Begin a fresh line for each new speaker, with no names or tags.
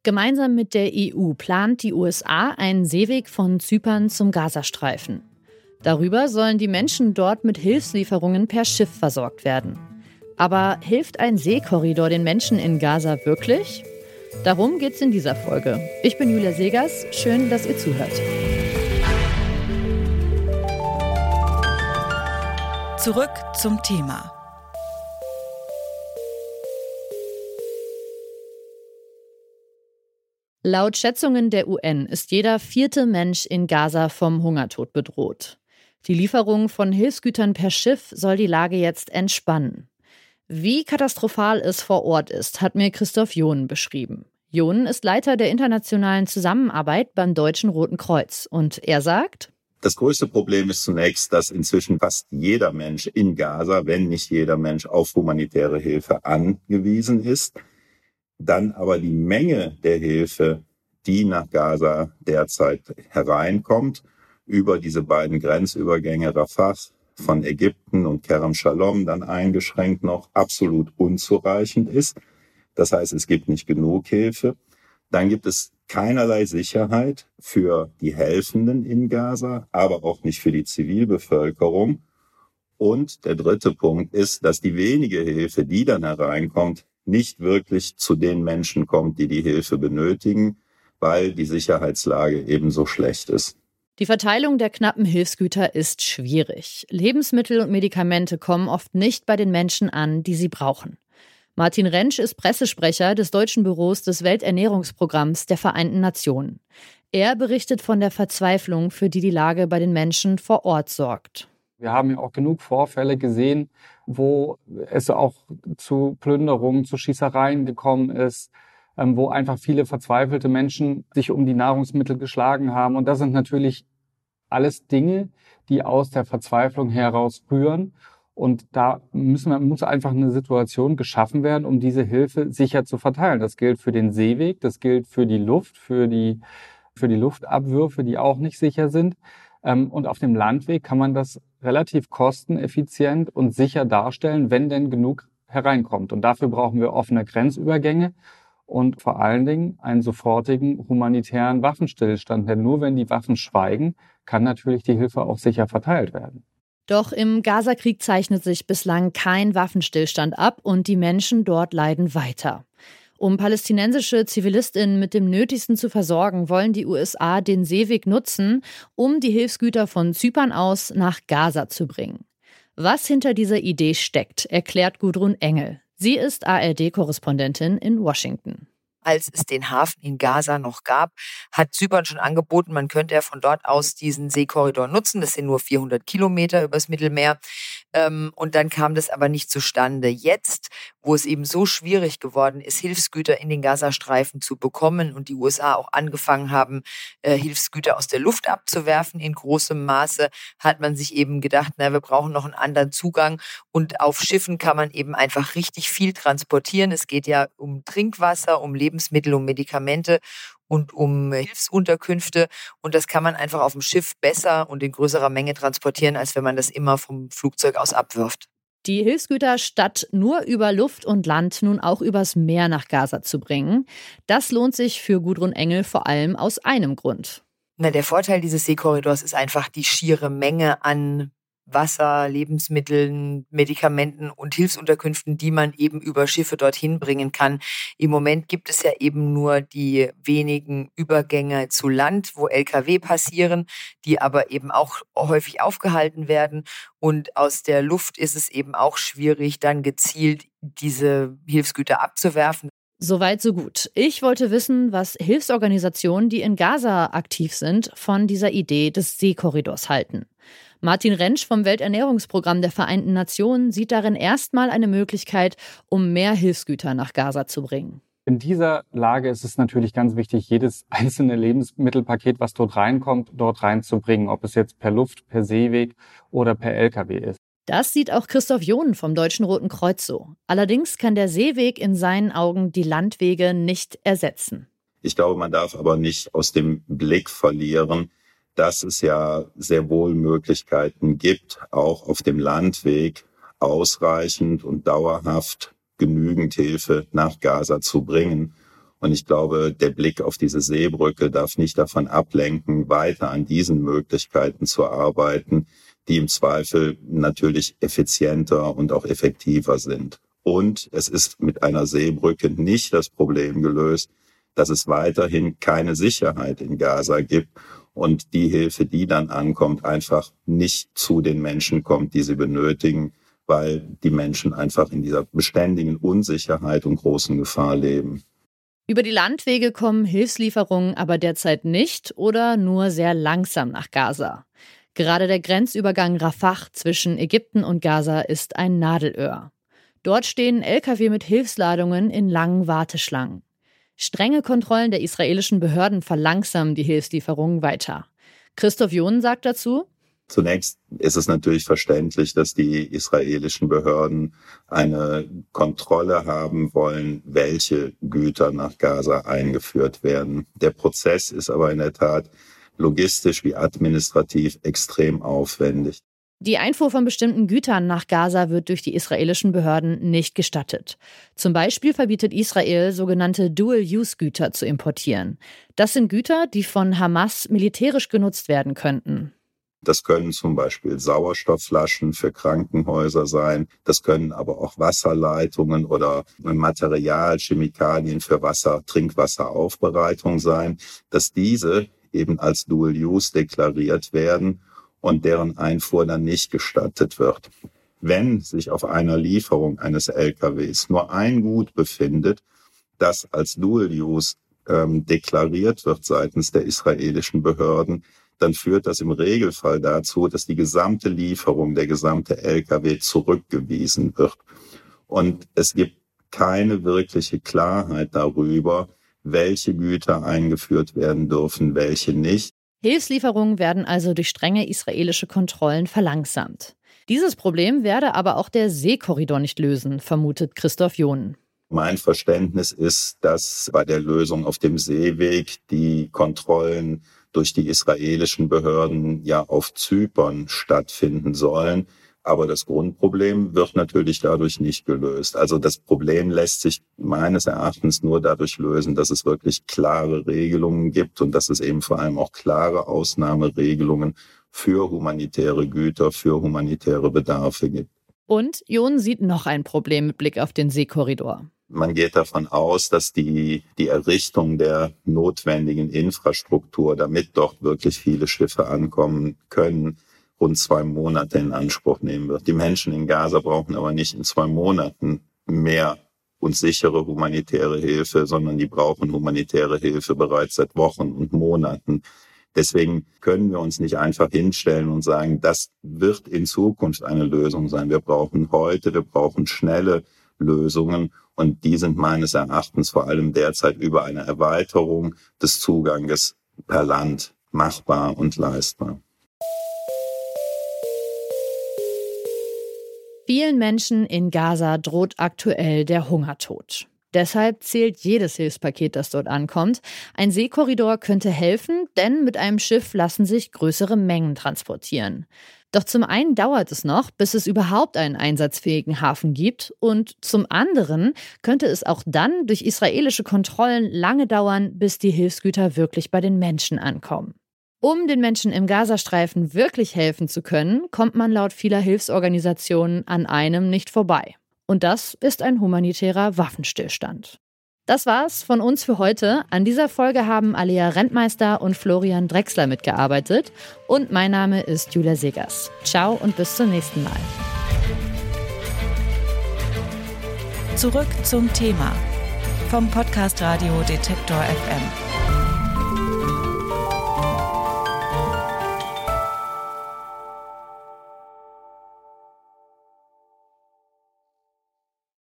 Gemeinsam mit der EU plant die USA einen Seeweg von Zypern zum Gazastreifen. Darüber sollen die Menschen dort mit Hilfslieferungen per Schiff versorgt werden. Aber hilft ein Seekorridor den Menschen in Gaza wirklich? Darum geht's in dieser Folge. Ich bin Julia Segers. Schön, dass ihr zuhört.
Zurück zum Thema.
Laut Schätzungen der UN ist jeder 4. Mensch in Gaza vom Hungertod bedroht. Die Lieferung von Hilfsgütern per Schiff soll die Lage jetzt entspannen. Wie katastrophal es vor Ort ist, hat mir Christoph Johnen beschrieben. Johnen ist Leiter der internationalen Zusammenarbeit beim Deutschen Roten Kreuz. Und er sagt:
Das größte Problem ist zunächst, dass inzwischen fast jeder Mensch in Gaza, wenn nicht jeder Mensch, auf humanitäre Hilfe angewiesen ist. Dann aber die Menge der Hilfe, die nach Gaza derzeit hereinkommt, über diese beiden Grenzübergänge Rafah von Ägypten und Kerem Shalom dann eingeschränkt noch, absolut unzureichend ist. Das heißt, es gibt nicht genug Hilfe. Dann gibt es keinerlei Sicherheit für die Helfenden in Gaza, aber auch nicht für die Zivilbevölkerung. Und der dritte Punkt ist, dass die wenige Hilfe, die dann hereinkommt, nicht wirklich zu den Menschen kommt, die die Hilfe benötigen, weil die Sicherheitslage eben so schlecht ist.
Die Verteilung der knappen Hilfsgüter ist schwierig. Lebensmittel und Medikamente kommen oft nicht bei den Menschen an, die sie brauchen. Martin Rentsch ist Pressesprecher des deutschen Büros des Welternährungsprogramms der Vereinten Nationen. Er berichtet von der Verzweiflung, für die die Lage bei den Menschen vor Ort sorgt.
Wir haben ja auch genug Vorfälle gesehen, wo es auch zu Plünderungen, zu Schießereien gekommen ist, wo einfach viele verzweifelte Menschen sich um die Nahrungsmittel geschlagen haben. Und das sind natürlich alles Dinge, die aus der Verzweiflung heraus rühren. Und da muss einfach eine Situation geschaffen werden, um diese Hilfe sicher zu verteilen. Das gilt für den Seeweg, das gilt für die Luft, für die Luftabwürfe, die auch nicht sicher sind. Und auf dem Landweg kann man das relativ kosteneffizient und sicher darstellen, wenn denn genug hereinkommt. Und dafür brauchen wir offene Grenzübergänge und vor allen Dingen einen sofortigen humanitären Waffenstillstand. Denn nur wenn die Waffen schweigen, kann natürlich die Hilfe auch sicher verteilt werden.
Doch im Gazakrieg zeichnet sich bislang kein Waffenstillstand ab und die Menschen dort leiden weiter. Um palästinensische ZivilistInnen mit dem Nötigsten zu versorgen, wollen die USA den Seeweg nutzen, um die Hilfsgüter von Zypern aus nach Gaza zu bringen. Was hinter dieser Idee steckt, erklärt Gudrun Engel. Sie ist ARD-Korrespondentin in Washington.
Als es den Hafen in Gaza noch gab, hat Zypern schon angeboten, man könnte ja von dort aus diesen Seekorridor nutzen. Das sind nur 400 Kilometer übers Mittelmeer. Und dann kam das aber nicht zustande. Jetzt, wo es eben so schwierig geworden ist, Hilfsgüter in den Gazastreifen zu bekommen und die USA auch angefangen haben, Hilfsgüter aus der Luft abzuwerfen in großem Maße, hat man sich eben gedacht, wir brauchen noch einen anderen Zugang. Und auf Schiffen kann man eben einfach richtig viel transportieren. Es geht ja um Trinkwasser, um Lebensmittel, um Medikamente und um Hilfsunterkünfte. Und das kann man einfach auf dem Schiff besser und in größerer Menge transportieren, als wenn man das immer vom Flugzeug aus abwirft.
Die Hilfsgüter statt nur über Luft und Land nun auch übers Meer nach Gaza zu bringen, das lohnt sich für Gudrun Engel vor allem aus einem Grund.
Der Vorteil dieses Seekorridors ist einfach die schiere Menge an Wasser, Lebensmitteln, Medikamenten und Hilfsunterkünften, die man eben über Schiffe dorthin bringen kann. Im Moment gibt es ja eben nur die wenigen Übergänge zu Land, wo Lkw passieren, die aber eben auch häufig aufgehalten werden. Und aus der Luft ist es eben auch schwierig, dann gezielt diese Hilfsgüter abzuwerfen.
Soweit, so gut. Ich wollte wissen, was Hilfsorganisationen, die in Gaza aktiv sind, von dieser Idee des Seekorridors halten. Martin Rentsch vom Welternährungsprogramm der Vereinten Nationen sieht darin erstmal eine Möglichkeit, um mehr Hilfsgüter nach Gaza zu bringen.
In dieser Lage ist es natürlich ganz wichtig, jedes einzelne Lebensmittelpaket, was dort reinkommt, dort reinzubringen, ob es jetzt per Luft, per Seeweg oder per Lkw ist.
Das sieht auch Christoph Johnen vom Deutschen Roten Kreuz so. Allerdings kann der Seeweg in seinen Augen die Landwege nicht ersetzen.
Ich glaube, man darf aber nicht aus dem Blick verlieren, dass es ja sehr wohl Möglichkeiten gibt, auch auf dem Landweg ausreichend und dauerhaft genügend Hilfe nach Gaza zu bringen. Und ich glaube, der Blick auf diese Seebrücke darf nicht davon ablenken, weiter an diesen Möglichkeiten zu arbeiten, die im Zweifel natürlich effizienter und auch effektiver sind. Und es ist mit einer Seebrücke nicht das Problem gelöst, dass es weiterhin keine Sicherheit in Gaza gibt und die Hilfe, die dann ankommt, einfach nicht zu den Menschen kommt, die sie benötigen, weil die Menschen einfach in dieser beständigen Unsicherheit und großen Gefahr leben.
Über die Landwege kommen Hilfslieferungen aber derzeit nicht oder nur sehr langsam nach Gaza. Gerade der Grenzübergang Rafah zwischen Ägypten und Gaza ist ein Nadelöhr. Dort stehen Lkw mit Hilfsladungen in langen Warteschlangen. Strenge Kontrollen der israelischen Behörden verlangsamen die Hilfslieferungen weiter. Christoph Johnen sagt dazu:
Zunächst ist es natürlich verständlich, dass die israelischen Behörden eine Kontrolle haben wollen, welche Güter nach Gaza eingeführt werden. Der Prozess ist aber in der Tat logistisch wie administrativ extrem aufwendig.
Die Einfuhr von bestimmten Gütern nach Gaza wird durch die israelischen Behörden nicht gestattet. Zum Beispiel verbietet Israel, sogenannte Dual-Use-Güter zu importieren. Das sind Güter, die von Hamas militärisch genutzt werden könnten.
Das können zum Beispiel Sauerstoffflaschen für Krankenhäuser sein. Das können aber auch Wasserleitungen oder Material, Chemikalien für Trinkwasseraufbereitung sein, dass diese eben als Dual-Use deklariert werden und deren Einfuhr dann nicht gestattet wird. Wenn sich auf einer Lieferung eines LKWs nur ein Gut befindet, das als Dual-Use deklariert wird seitens der israelischen Behörden, dann führt das im Regelfall dazu, dass die gesamte Lieferung, der gesamte LKW zurückgewiesen wird. Und es gibt keine wirkliche Klarheit darüber, welche Güter eingeführt werden dürfen, welche nicht.
Hilfslieferungen werden also durch strenge israelische Kontrollen verlangsamt. Dieses Problem werde aber auch der Seekorridor nicht lösen, vermutet Christoph Johnen.
Mein Verständnis ist, dass bei der Lösung auf dem Seeweg die Kontrollen durch die israelischen Behörden ja auf Zypern stattfinden sollen. Aber das Grundproblem wird natürlich dadurch nicht gelöst. Also das Problem lässt sich meines Erachtens nur dadurch lösen, dass es wirklich klare Regelungen gibt und dass es eben vor allem auch klare Ausnahmeregelungen für humanitäre Güter, für humanitäre Bedarfe gibt.
Und Johnen sieht noch ein Problem mit Blick auf den Seekorridor.
Man geht davon aus, dass die Errichtung der notwendigen Infrastruktur, damit dort wirklich viele Schiffe ankommen können, rund 2 Monate in Anspruch nehmen wird. Die Menschen in Gaza brauchen aber nicht in 2 Monaten mehr und sichere humanitäre Hilfe, sondern die brauchen humanitäre Hilfe bereits seit Wochen und Monaten. Deswegen können wir uns nicht einfach hinstellen und sagen, das wird in Zukunft eine Lösung sein. Wir brauchen schnelle Lösungen und die sind meines Erachtens vor allem derzeit über eine Erweiterung des Zuganges per Land machbar und leistbar.
Vielen Menschen in Gaza droht aktuell der Hungertod. Deshalb zählt jedes Hilfspaket, das dort ankommt. Ein Seekorridor könnte helfen, denn mit einem Schiff lassen sich größere Mengen transportieren. Doch zum einen dauert es noch, bis es überhaupt einen einsatzfähigen Hafen gibt, und zum anderen könnte es auch dann durch israelische Kontrollen lange dauern, bis die Hilfsgüter wirklich bei den Menschen ankommen. Um den Menschen im Gazastreifen wirklich helfen zu können, kommt man laut vieler Hilfsorganisationen an einem nicht vorbei. Und das ist ein humanitärer Waffenstillstand. Das war's von uns für heute. An dieser Folge haben Alea Rentmeister und Florian Drechsler mitgearbeitet. Und mein Name ist Julia Segers. Ciao und bis zum nächsten Mal.
Zurück zum Thema vom Podcast Radio Detektor FM.